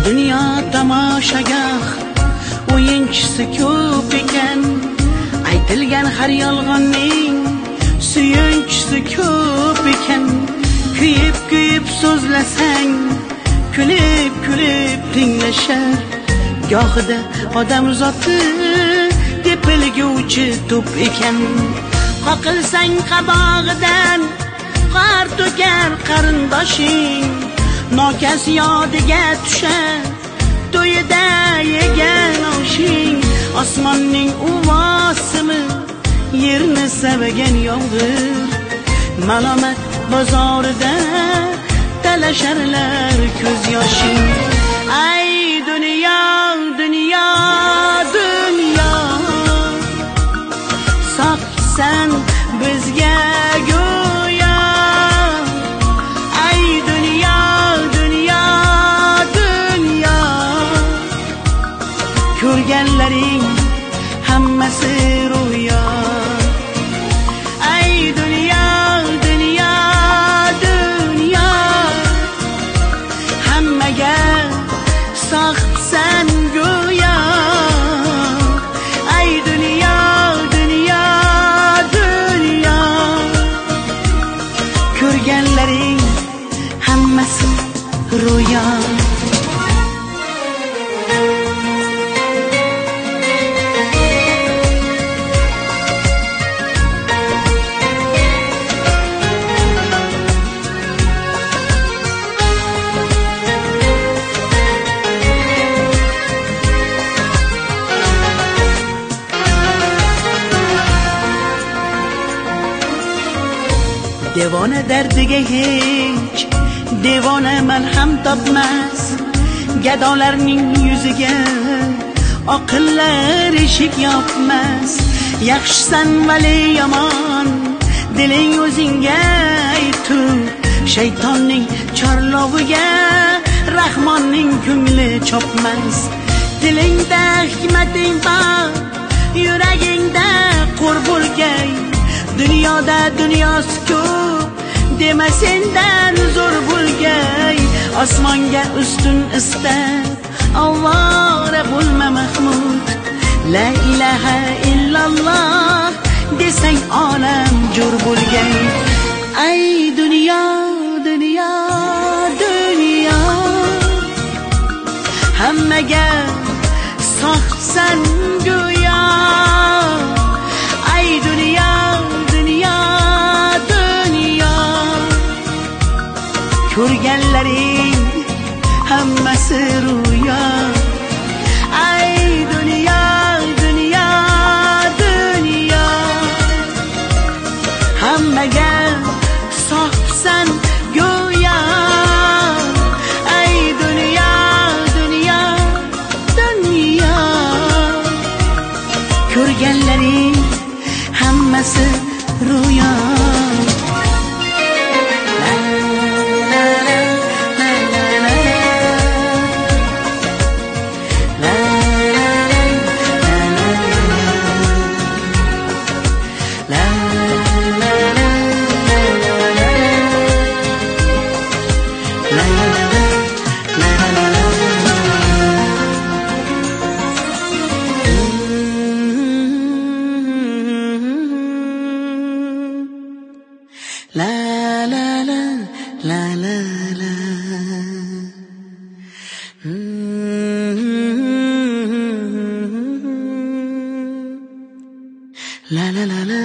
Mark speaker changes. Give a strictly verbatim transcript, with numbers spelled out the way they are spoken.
Speaker 1: Dunyo tomoshagoh o'yinchisi ko'p ekan, aytilgan har yolg'onning suyunchisi ko'p ekan. Kuyib kuyib so'zlasang, kulib kulib tinglashar. Gohida odam zoti tepilguvchi to'p ekan. Qoqilsang qabog'idan qor to'kar qarindoshing, nokas yodiga tushar to'yida yegan oshing. Osmonning uvosimi yerni savagan yomg'ir, malomat bozorida talasharlar ko'z yoshing. Ay dunyo, dunyo, dunyo, soqsan bizga go'yo. Ay dunyo, dunyo, dunyo, ko'rganlaring hammasi ro'yo. Ay dunyo, dunyo, dunyo, hammaga soqsan go'yo. Ay dunyo, dunyo, dunyo, ko'rganlaring hammasi ro'yo. Devona dardiga hech devona malham topmas, gadolarning yuziga oqillar eshik yopmas. Yaxshisan vali yomon, diling o'zingga aytib, shaytonning chorloviga rahmonning ko'ngli chopmas. Dilingda hikmating bor, yuragingda qo'r bo'lgay. Dunyoda dunyosi ko'p, dema sendan zo'r bo'lgay. Osmonga ustun istab, ovora bo'lma Mahmud. La ilaha illalloh desang olam jo'r bo'lgay. Ay dunyo, dunyo, dunyo, hammaga soqsan go'yo. Ay dunyo, dunyo, dunyo, ko'rganlaring hammasi ro'yo. Ay dunyo, dunyo, dunyo, hammaga soqsan go'yo. Ay dunyo, dunyo, dunyo, ko'rganlaring hammasi ro'yo. La la la la la la. Mm-hmm. La la la la.